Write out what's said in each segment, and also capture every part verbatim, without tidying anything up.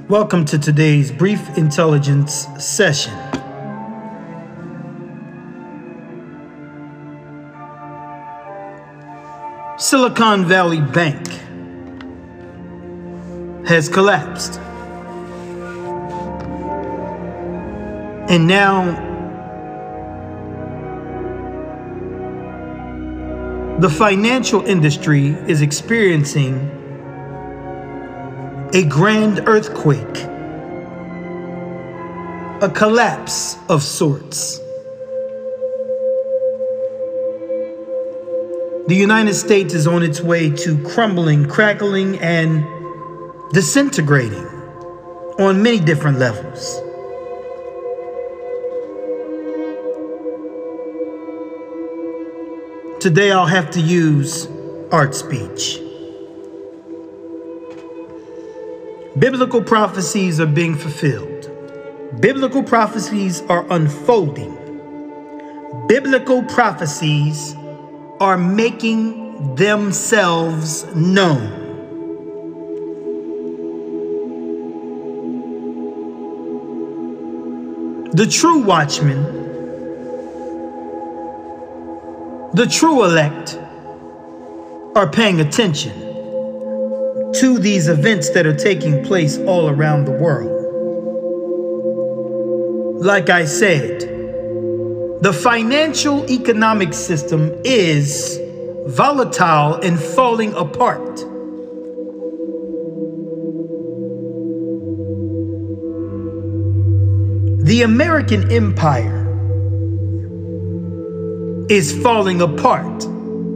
Welcome to today's brief intelligence session. Silicon Valley Bank has collapsed. And now the financial industry is experiencing a grand earthquake, a collapse of sorts. The United States is on its way to crumbling, crackling, and disintegrating on many different levels. Today I'll have to use art speech. Biblical prophecies are being fulfilled. Biblical prophecies are unfolding. Biblical prophecies are making themselves known. The true watchmen, the true elect, are paying attention to these events that are taking place all around the world. Like I said, the financial economic system is volatile and falling apart. The American empire is falling apart.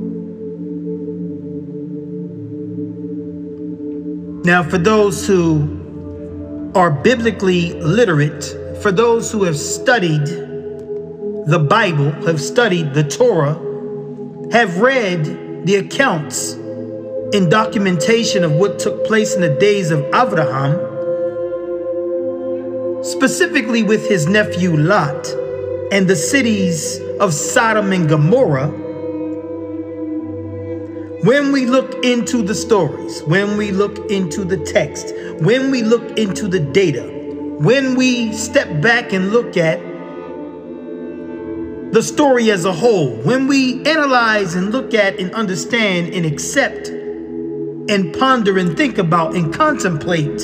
Now, for those who are biblically literate, for those who have studied the Bible, have studied the Torah, have read the accounts and documentation of what took place in the days of Abraham, specifically with his nephew Lot and the cities of Sodom and Gomorrah. When we look into the stories, when we look into the text, when we look into the data, when we step back and look at the story as a whole, when we analyze and look at and understand and accept and ponder and think about and contemplate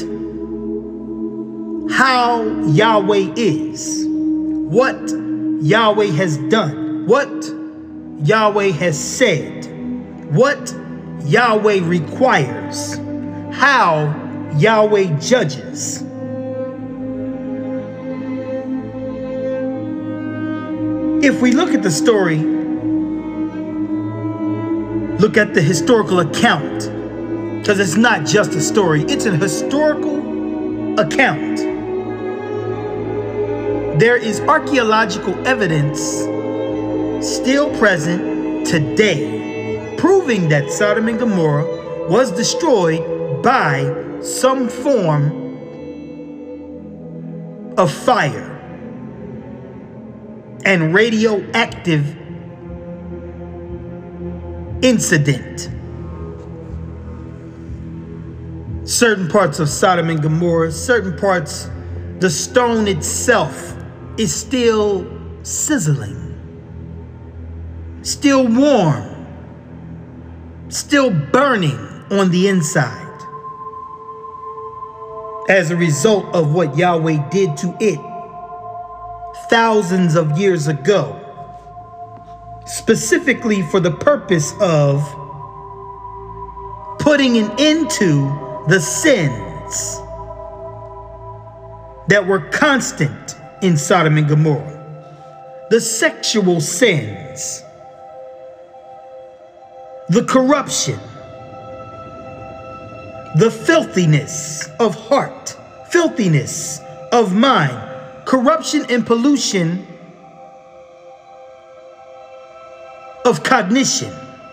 how Yahweh is, what Yahweh has done, what Yahweh has said, what Yahweh requires, how Yahweh judges. If we look at the story, look at the historical account, because it's not just a story, it's an historical account. There is archaeological evidence still present today, proving that Sodom and Gomorrah was destroyed by some form of fire and radioactive incident. Certain parts of Sodom and Gomorrah, certain parts, the stone itself is still sizzling, still warm, still burning on the inside as a result of what Yahweh did to it thousands of years ago, specifically for the purpose of putting an end to the sins that were constant in Sodom and Gomorrah, the sexual sins, the corruption, the filthiness of heart, filthiness of mind, corruption and pollution of cognition,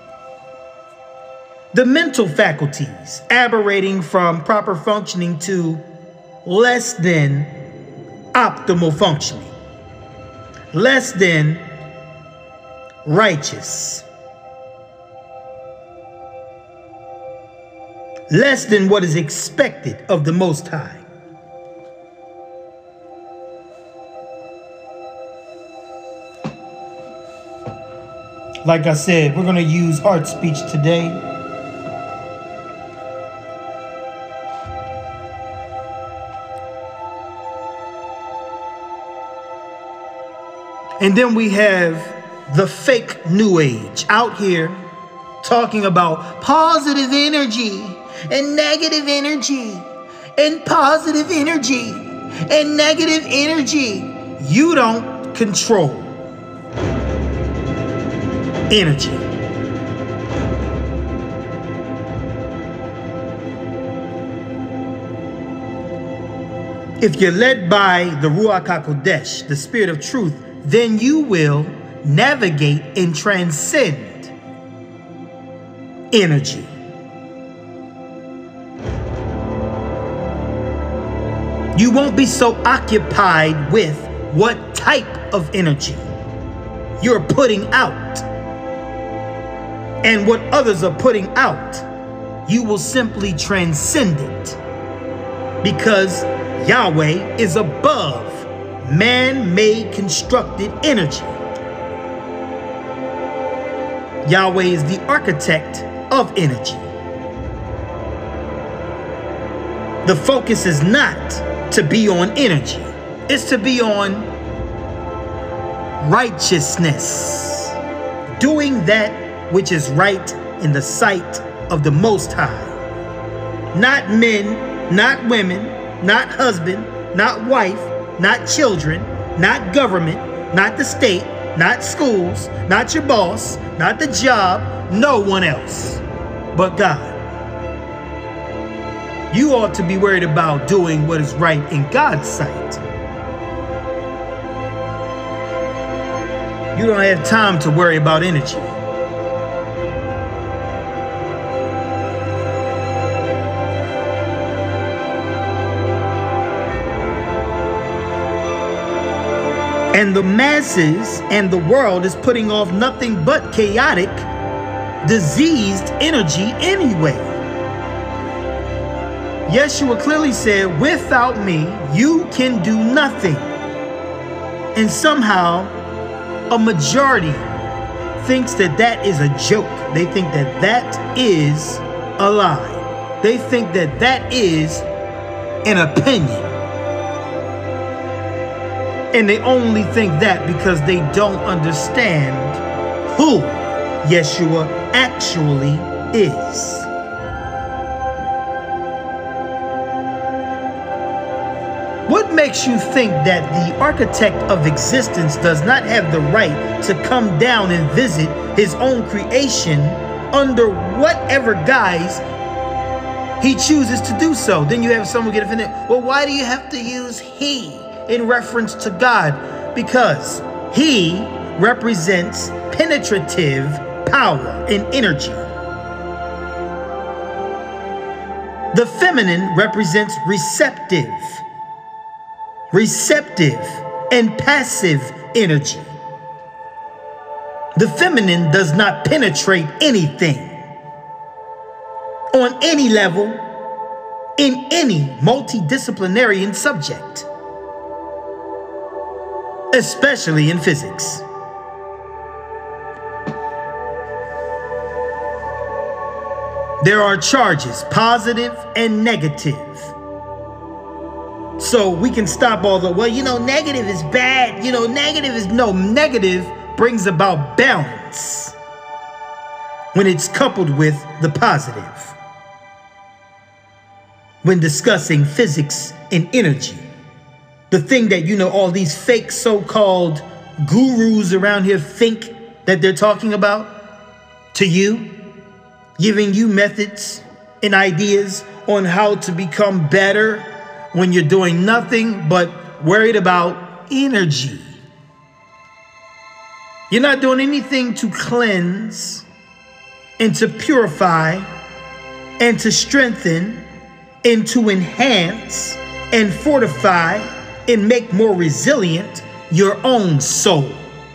the mental faculties aberrating from proper functioning to less than optimal functioning, less than righteous, less than what is expected of the Most High. Like I said, we're going to use heart speech today. And then we have the fake new age out here talking about positive energy and negative energy and positive energy and negative energy. You don't control energy. If you're led by the Ruach HaKodesh, the Spirit of Truth, then you will navigate and transcend energy. You won't be so occupied with what type of energy you're putting out and what others are putting out. You will simply transcend it because Yahweh is above man-made constructed energy. Yahweh is the architect of energy. The focus is not to be on energy. It's to be on righteousness. Doing that which is right in the sight of the Most High. Not men, not women, not husband, not wife, not children, not government, not the state, not schools, not your boss, not the job, no one else but God. You ought to be worried about doing what is right in God's sight. You don't have time to worry about energy. And the masses and the world is putting off nothing but chaotic, diseased energy anyway. Yeshua clearly said, without me, you can do nothing. And somehow, a majority thinks that that is a joke. They think that that is a lie. They think that that is an opinion. And they only think that because they don't understand who Yeshua actually is. What makes you think that the architect of existence does not have the right to come down and visit his own creation under whatever guise he chooses to do so? Then you have someone get offended. Well, why do you have to use he in reference to God? Because he represents penetrative power and energy. The feminine represents receptive, receptive and passive energy. The feminine does not penetrate anything on any level in any multidisciplinary subject, especially in physics. There are charges, positive and negative. So we can stop all the, well, you know, negative is bad. You know, negative is, no, negative brings about balance when it's coupled with the positive. When discussing physics and energy. The thing that, you know, all these fake so-called gurus around here think that they're talking about to you, giving you methods and ideas on how to become better when you're doing nothing but worried about energy. You're not doing anything to cleanse and to purify and to strengthen and to enhance and fortify and make more resilient your own soul.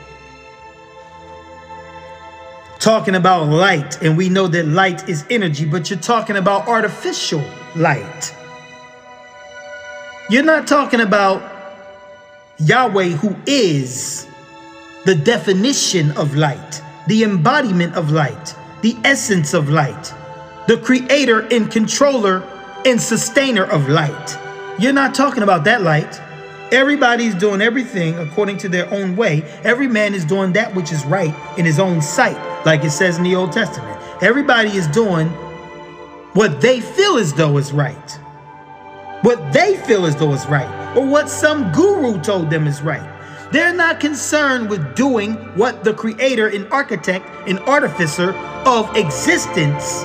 Talking about light, and we know that light is energy, but you're talking about artificial light. You're not talking about Yahweh, who is the definition of light, the embodiment of light, the essence of light, the creator and controller and sustainer of light. You're not talking about that light. Everybody's doing everything according to their own way. Every man is doing that which is right in his own sight, like it says in the Old Testament. Everybody is doing what they feel as though is right. What they feel as though is right, or what some guru told them is right. They're not concerned with doing what the creator and architect and artificer of existence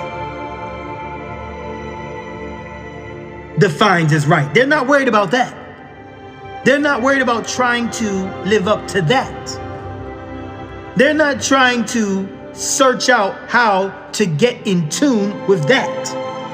defines as right. They're not worried about that. They're not worried about trying to live up to that. They're not trying to search out how to get in tune with that.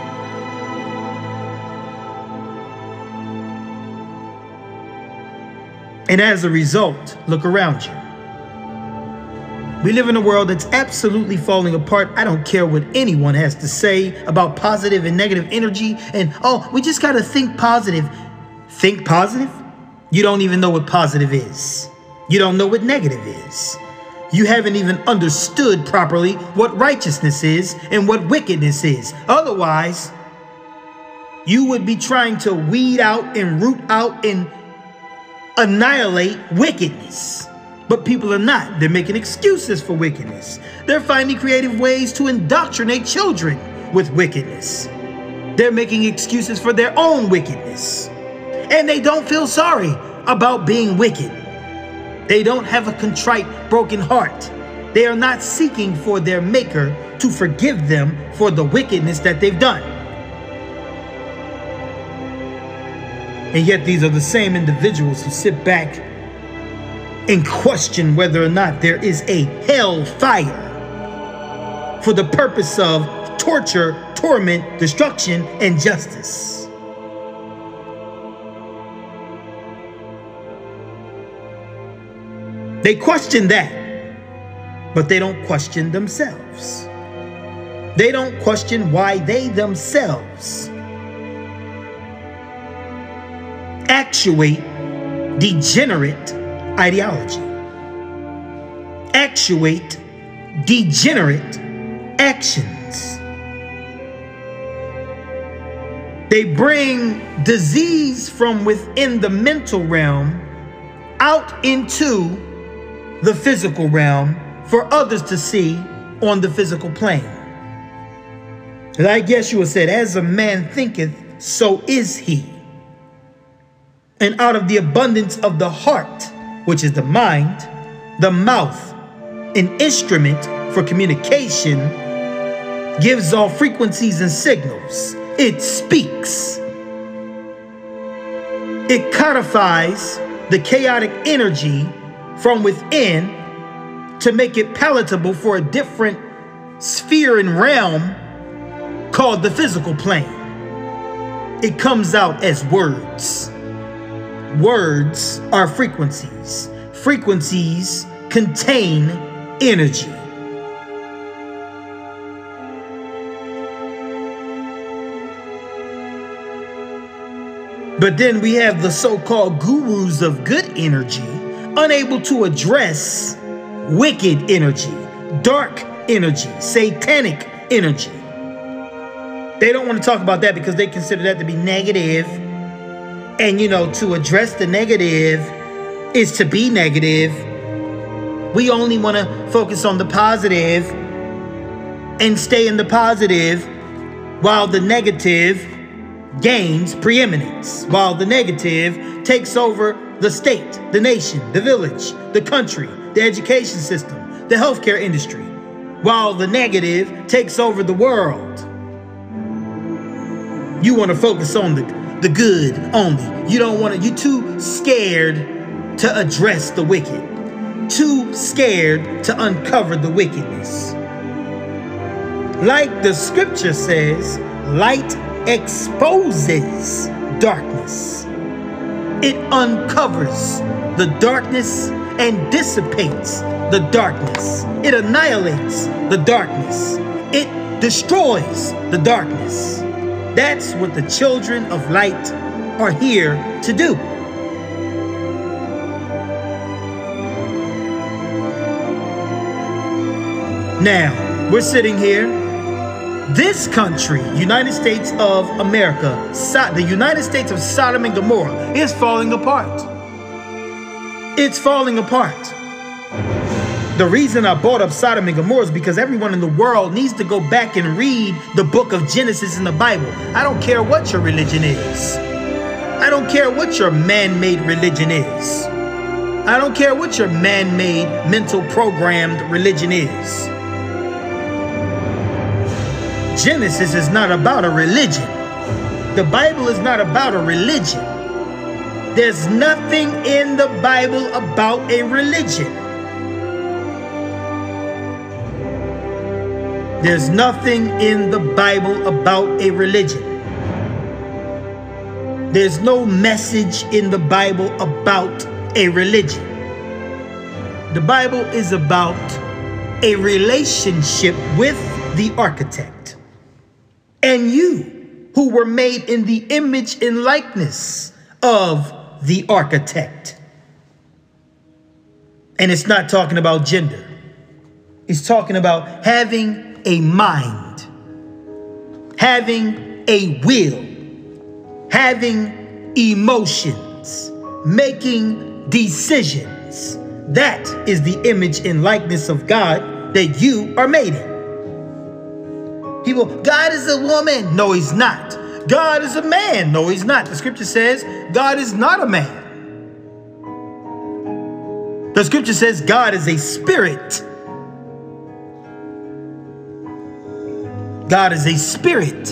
And as a result, look around you. We live in a world that's absolutely falling apart. I don't care what anyone has to say about positive and negative energy. And, oh, we just got to think positive. Think positive? You don't even know what positive is. You don't know what negative is. You haven't even understood properly what righteousness is and what wickedness is. Otherwise, you would be trying to weed out and root out and annihilate wickedness. But people are not. They're making excuses for wickedness. They're finding creative ways to indoctrinate children with wickedness. They're making excuses for their own wickedness. And they don't feel sorry about being wicked. They don't have a contrite, broken heart. They are not seeking for their maker to forgive them for the wickedness that they've done. And yet these are the same individuals who sit back and question whether or not there is a hell fire for the purpose of torture, torment, destruction, and justice. They question that, but they don't question themselves. They don't question why they themselves actuate degenerate ideology, actuate degenerate actions. They bring disease from within the mental realm out into the physical realm for others to see on the physical plane. And I guess you would say, as a man thinketh, so is he. And out of the abundance of the heart, which is the mind, the mouth, an instrument for communication, gives off frequencies and signals. It speaks. It codifies the chaotic energy from within to make it palatable for a different sphere and realm called the physical plane. It comes out as words. Words are frequencies. Frequencies contain energy. But then we have the so-called gurus of good energy, unable to address wicked energy, dark energy, satanic energy. They don't want to talk about that because they consider that to be negative. And, you know, to address the negative is to be negative. We only want to focus on the positive and stay in the positive while the negative gains preeminence, while the negative takes over the state, the nation, the village, the country, the education system, the healthcare industry, while the negative takes over the world. You want to focus on the, the good only. You don't want to, you're too scared to address the wicked, too scared to uncover the wickedness. Like the scripture says, light exposes darkness. It uncovers the darkness and dissipates the darkness. It annihilates the darkness. It destroys the darkness. That's what the children of light are here to do. Now, we're sitting here. This country, United States of America, so, the United States of Sodom and Gomorrah, is falling apart. It's falling apart. The reason I brought up Sodom and Gomorrah is because everyone in the world needs to go back and read the book of Genesis in the Bible. I don't care what your religion is. I don't care what your man-made religion is. I don't care what your man-made, mental programmed religion is. Genesis is not about a religion. The Bible is not about a religion. There's nothing in the Bible about a religion. There's nothing in the Bible about a religion. There's no message in the Bible about a religion. The Bible is about a relationship with the architect and you, who were made in the image and likeness of the architect. And it's not talking about gender. It's talking about having a mind, having a will, having emotions, making decisions. That is the image and likeness of God that you are made in. People, God is a woman. No, he's not. God is a man. No, he's not. The scripture says God is not a man. The scripture says God is a spirit. God is a spirit.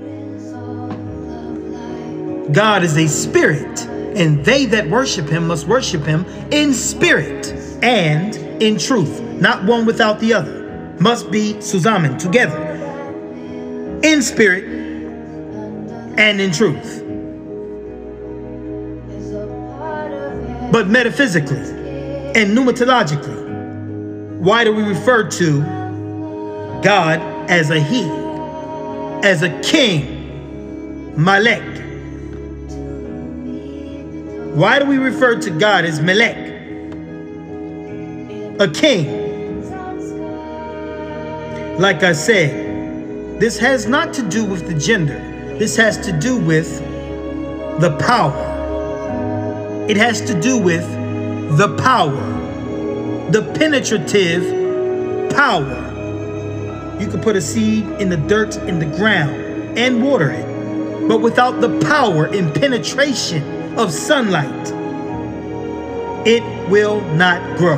God is a spirit, and they that worship him must worship him in spirit and in truth. Not one without the other. Must be zusammen, together. In spirit and in truth. But metaphysically and pneumatologically, why do we refer to God as a he, as a king, Malek? Why do we refer to God as Melech, a king? Like I said, this has not to do with the gender. This has to do with the power. It has to do with the power, the penetrative power. You can put a seed in the dirt, in the ground, and water it. But without the power and penetration of sunlight, it will not grow.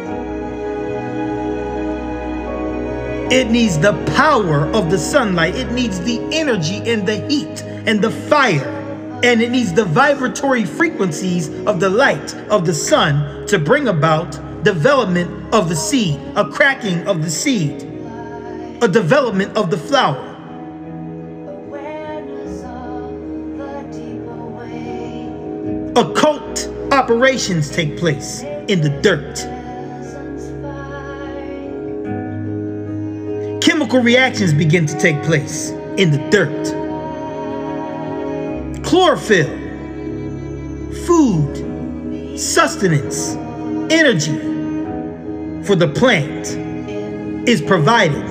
It needs the power of the sunlight. It needs the energy and the heat and the fire. And it needs the vibratory frequencies of the light of the sun to bring about development of the seed, a cracking of the seed, a development of the flower. Occult operations take place in the dirt. Chemical reactions begin to take place in the dirt. Chlorophyll, food, sustenance, energy for the plant is provided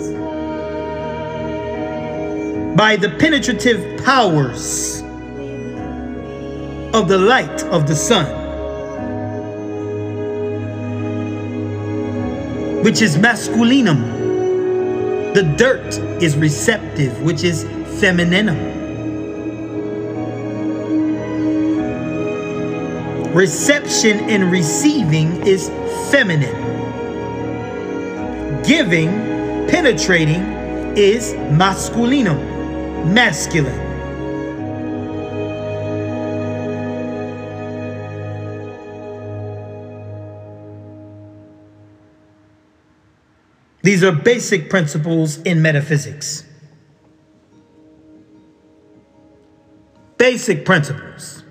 by the penetrative powers of the light of the sun, which is masculinum. The dirt is receptive, which is femininum. Reception and receiving is feminine. Giving, penetrating is masculinum, masculine. These are basic principles in metaphysics. Basic principles.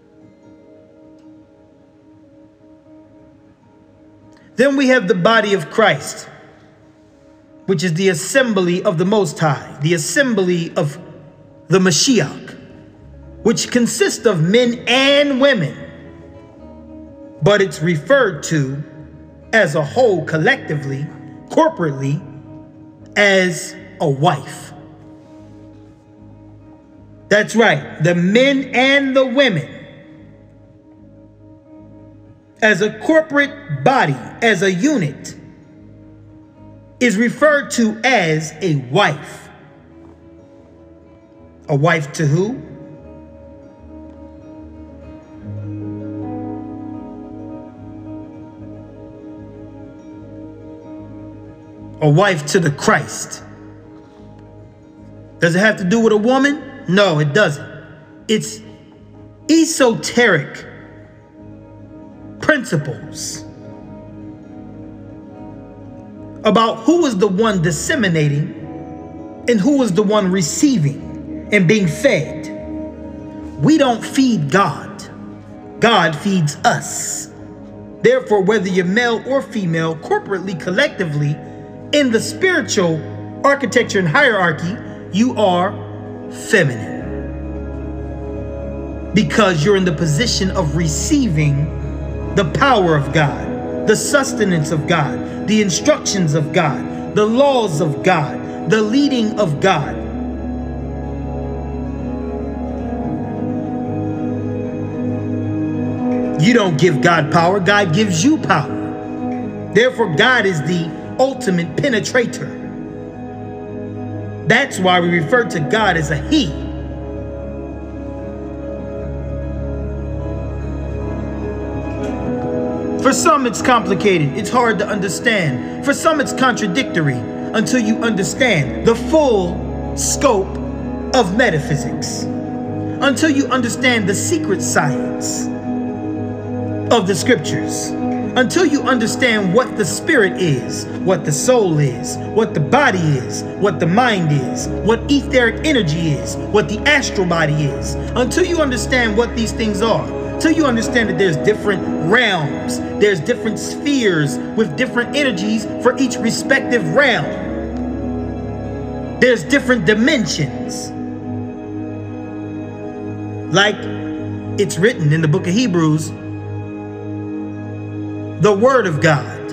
Then we have the body of Christ, which is the assembly of the Most High, the assembly of the Mashiach, which consists of men and women, but it's referred to as a whole collectively corporately as a wife. That's right, the men and the women, as a corporate body, as a unit, is referred to as a wife. A wife to who? A wife to the Christ. Does it have to do with a woman? No, it doesn't. It's esoteric principles about who is the one disseminating and who is the one receiving and being fed. We don't feed God. God feeds us. Therefore, whether you're male or female, corporately, collectively, in the spiritual architecture and hierarchy, you are feminine. Because you're in the position of receiving the power of God, the sustenance of God, the instructions of God, the laws of God, the leading of God. You don't give God power, God gives you power. Therefore, God is the ultimate penetrator. That's why we refer to God as a he. For some, it's complicated. It's hard to understand. For some, it's contradictory until you understand the full scope of metaphysics. Until you understand the secret science of the scriptures. Until you understand what the spirit is, what the soul is, what the body is, what the mind is, what etheric energy is, what the astral body is. Until you understand what these things are. Until you understand that there's different realms, there's different spheres with different energies for each respective realm. There's different dimensions. Like it's written in the book of Hebrews, the Word of God,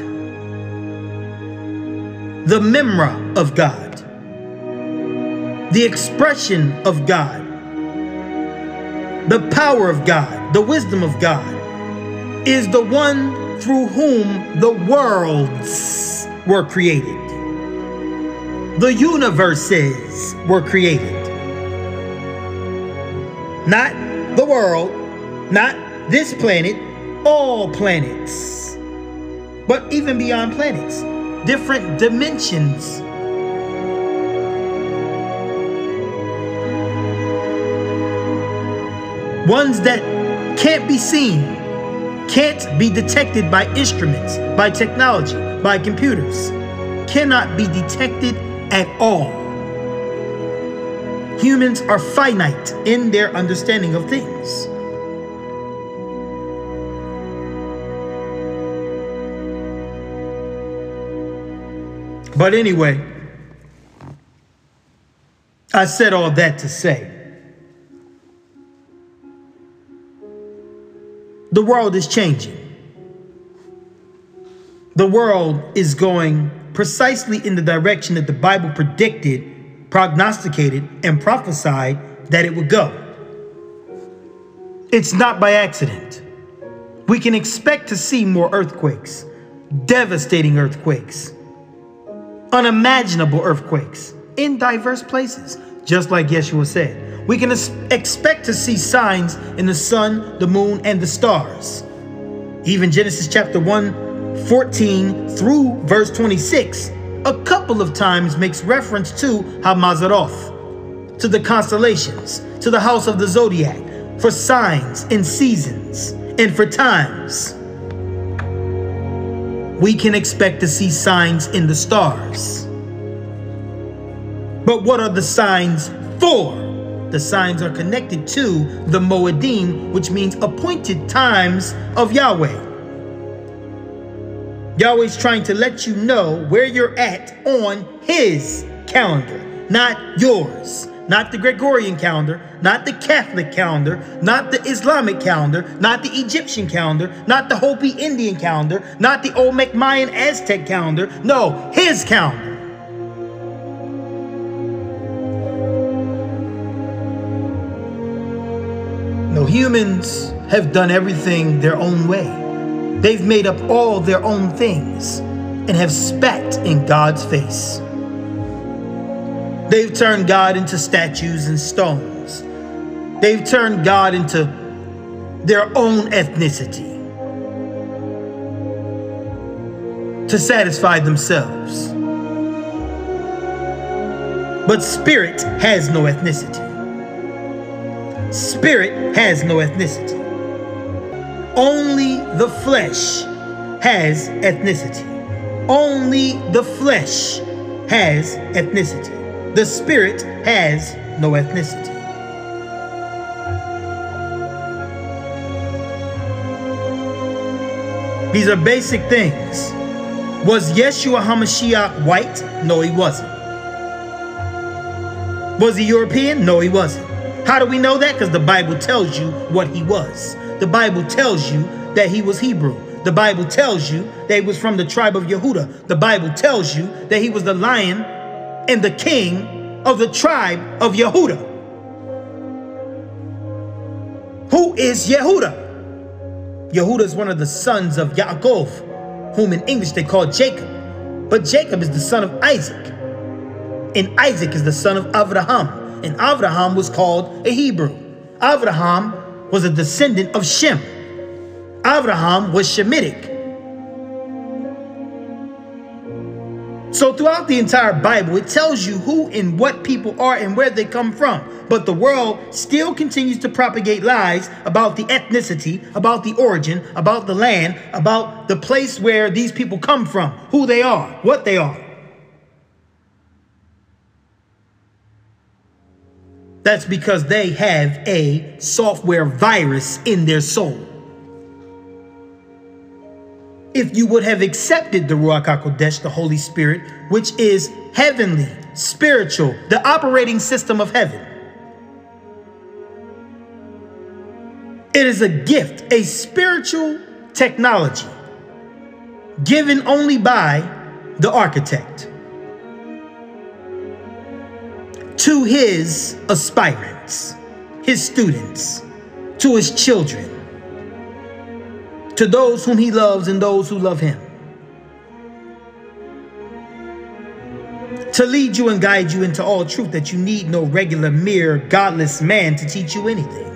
the Memra of God, the expression of God, the power of God, the wisdom of God, is the one through whom the worlds were created. The universes were created. Not the world, not this planet, all planets. But even beyond planets, different dimensions. Ones that can't be seen, can't be detected by instruments, by technology, by computers, cannot be detected at all. Humans are finite in their understanding of things. But anyway, I said all that to say, the world is changing. The world is going precisely in the direction that the Bible predicted, prognosticated, and prophesied that it would go. It's not by accident. We can expect to see more earthquakes, devastating earthquakes, unimaginable earthquakes in diverse places, just like Yeshua said. We can expect to see signs in the sun, the moon, and the stars. Even Genesis chapter one, fourteen through verse twenty-six, a couple of times makes reference to Hamazaroth, to the constellations, to the house of the zodiac, for signs and seasons, and for times. We can expect to see signs in the stars. But what are the signs for? The signs are connected to the Moedim, which means appointed times of Yahweh. Yahweh's trying to let you know where you're at on his calendar, not yours, not the Gregorian calendar, not the Catholic calendar, not the Islamic calendar, not the Egyptian calendar, not the Hopi Indian calendar, not the Olmec Mayan Aztec calendar. No, his calendar. No, humans have done everything their own way. They've made up all their own things and have spat in God's face. They've turned God into statues and stones. They've turned God into their own ethnicity to satisfy themselves. But spirit has no ethnicity. Spirit has no ethnicity. Only the flesh has ethnicity. Only the flesh has ethnicity. The spirit has no ethnicity. These are basic things. Was Yeshua HaMashiach white? No, he wasn't. Was he European? No, he wasn't. How do we know that? Because the Bible tells you what he was. The Bible tells you that he was Hebrew. The Bible tells you that he was from the tribe of Yehuda. The Bible tells you that he was the lion and the king of the tribe of Yehuda. Who is Yehuda? Yehuda is one of the sons of Yaakov, whom in English they call Jacob. But Jacob is the son of Isaac. And Isaac is the son of Abraham. And Abraham was called a Hebrew. Abraham was a descendant of Shem. Abraham was Shemitic. So throughout the entire Bible, it tells you who and what people are and where they come from. But the world still continues to propagate lies about the ethnicity, about the origin, about the land, about the place where these people come from, who they are, what they are. That's because they have a software virus in their soul. If you would have accepted the Ruach HaKodesh, the Holy Spirit, which is heavenly, spiritual, the operating system of heaven. It is a gift, a spiritual technology given only by the architect to his aspirants, his students, to his children, to those whom he loves and those who love him, to lead you and guide you into all truth, that you need no regular, mere, godless man to teach you anything.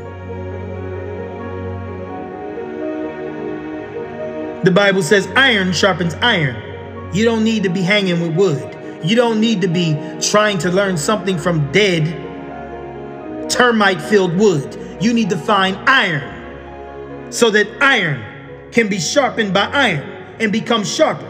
The Bible says iron sharpens iron. You don't need to be hanging with wood. You don't need to be trying to learn something from dead, termite-filled wood. You need to find iron so that iron can be sharpened by iron and become sharper.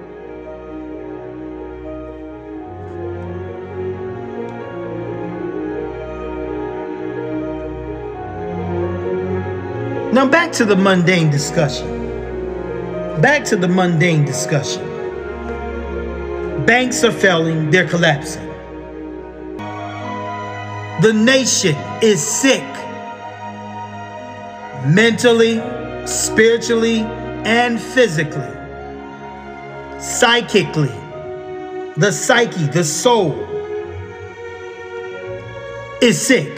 Now back to the mundane discussion. Back to the mundane discussion. Banks are failing, they're collapsing. The nation is sick. Mentally, spiritually, and physically. Psychically. The psyche, the soul, is sick.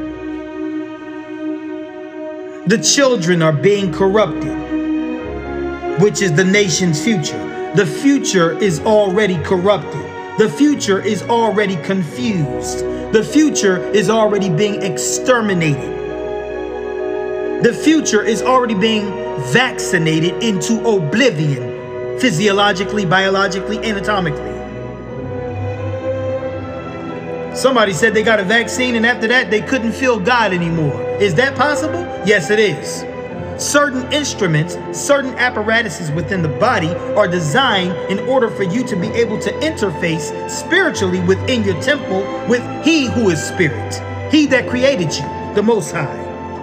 The children are being corrupted, which is the nation's future. The future is already corrupted. The future is already confused. The future is already being exterminated. The future is already being vaccinated into oblivion, physiologically, biologically, anatomically. Somebody said they got a vaccine and after that they couldn't feel God anymore. Is that possible? Yes, it is. Certain instruments, certain apparatuses within the body are designed in order for you to be able to interface spiritually within your temple with He who is Spirit, He that created you, the Most High.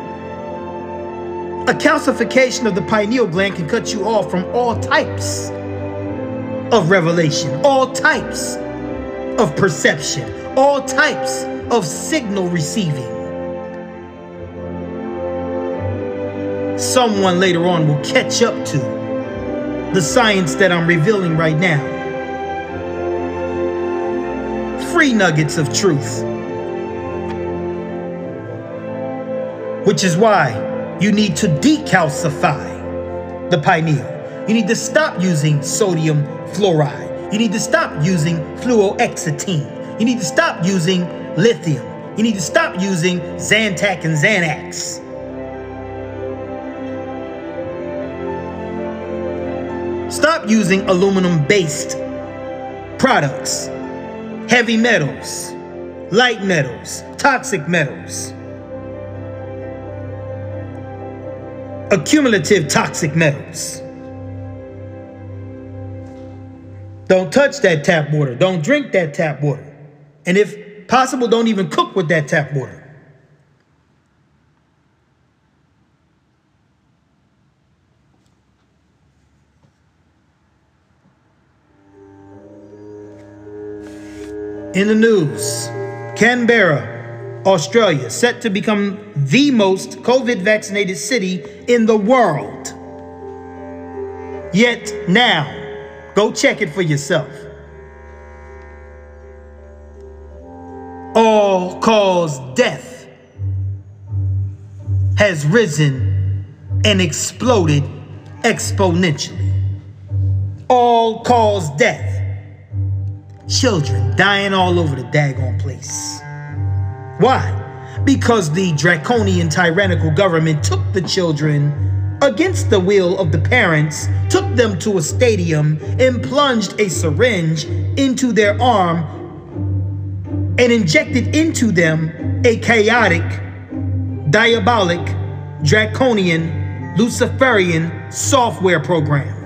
A calcification of the pineal gland can cut you off from all types of revelation, all types of perception, all types of signal receiving. Someone later on will catch up to the science that I'm revealing right now. Free nuggets of truth. Which is why you need to decalcify the pineal. You need to stop using sodium fluoride. You need to stop using fluoxetine. You need to stop using lithium. You need to stop using Zantac and Xanax. Stop using aluminum-based products, heavy metals, light metals, toxic metals, accumulative toxic metals. Don't touch that tap water. Don't drink that tap water. And if possible, don't even cook with that tap water. In the news, Canberra, Australia, set to become the most COVID vaccinated city in the world. Yet now, go check it for yourself. All-cause death has risen and exploded exponentially. All-cause death. Children dying all over the daggone place. Why? Because the draconian tyrannical government took the children against the will of the parents, took them to a stadium and plunged a syringe into their arm and injected into them a chaotic, diabolic, draconian, Luciferian software program.